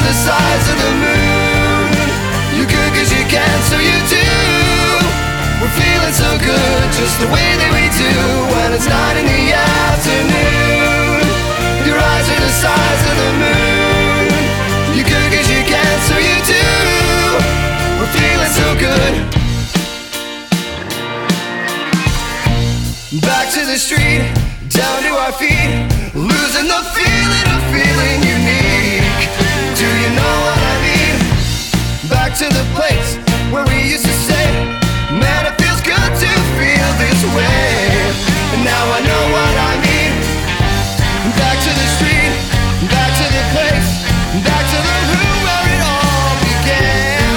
the size of the moon. You good cause you can, so you do. We're feeling so good, just the way that we do when it's 9 in the afternoon. Your eyes are the size of the moon. You good cause you can, so you do. We're feeling so good. Back to the street, down to our feet, losing the feeling of feeling unique. Do you know what I mean? Back to the place where we used to say, man, it feels good to feel this way. And now I know what I mean. Back to the street, back to the place, back to the room where it all began.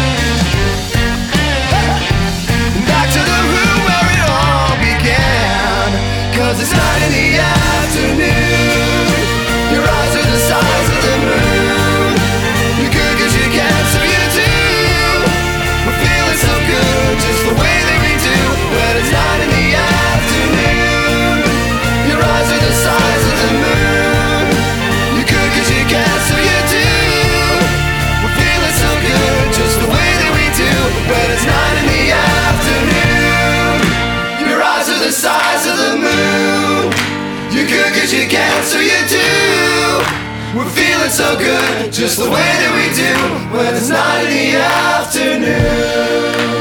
Back to the room where it all began. Cause it's 9 in the afternoon. Your eyes are the size of the moon. You good cause you can, so you do. We're feeling so good, just the way that we do when it's 9 in the afternoon. Your eyes are the size of the moon. You good cause you can, so you do. We're feeling so good, just the way that we do when it's 9 in the afternoon. Your eyes are the size of the moon. You good cause you can, so you do. We're feeling so good, just the way that we do when it's 9 in the afternoon.